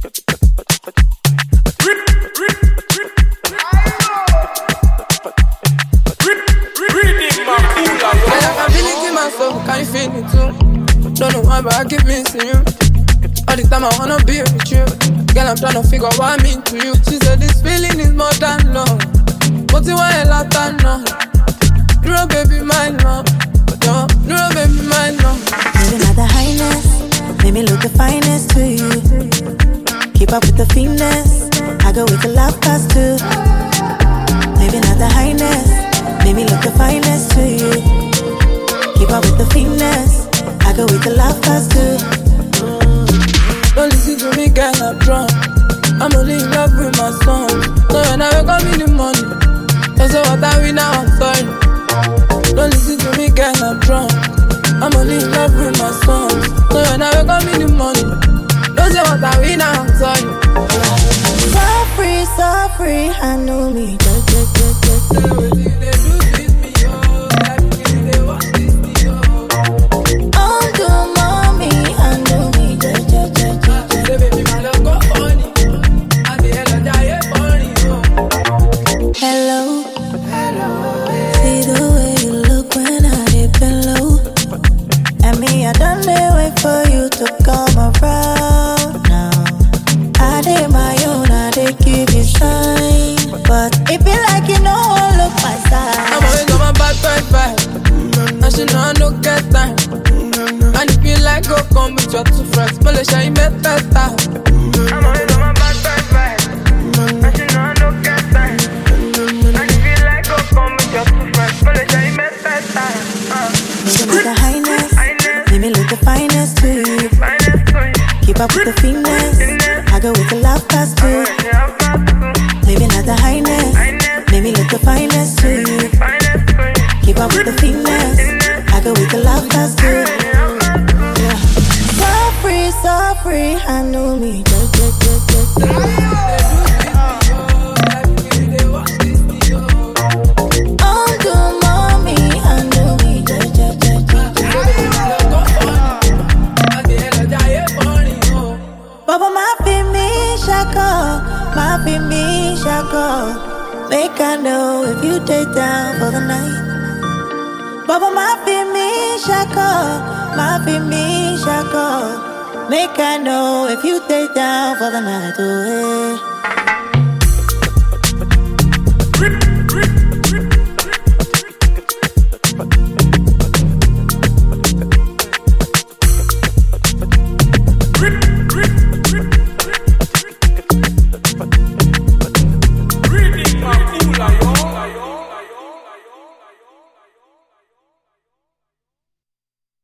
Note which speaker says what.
Speaker 1: I feel it in my soul, can you feel it too? Don't know why, but I keep missing you. All the time I wanna be with you. Girl, I'm tryna figure what I mean to you. She said this feeling is more than love. But you want a lot of no. No baby, my love. No baby, my love.
Speaker 2: Maybe not the highness, maybe look the finest to you. Keep up with the finesse, I go with the love past too. Maybe not the highness, maybe look the finest to you. Keep up with the finesse, I go with the love past too.
Speaker 1: Don't listen to me, girl, I'm drunk. I'm only in love with my song. So when I wake up in the morning, don't say what I win now, I'm sorry. Don't listen to me, girl, I'm drunk. I'm only in love with my song. So when I wake up in the morning, don't say what I win now, I'm sorry.
Speaker 2: So free, I know me. Hello. See the way you look when I dip and low. And me, I done wait for you to come around now. I did my own, I did give you sign. But it be like you know I look my side.
Speaker 1: I'm always on my bad vibe. And she know I no get time. And if you like, go come with your two friends. Malaysia, you met better. I'm always on my bad vibe. And she know I no get time. And if you like, go come with your two friends. Malaysia, you met better.
Speaker 2: Maybe not the highness, maybe look the finest to you. Keep up with the finesse, I go with the love past too. Maybe not the highness, maybe look the finest to you. Keep up with the finesse, I go with the love past too. Yeah. So free, I know me. Baba, me shako. Make I know if you take down for the night. Baba, me shako. Make I know if you take down for the night. Oh, hey.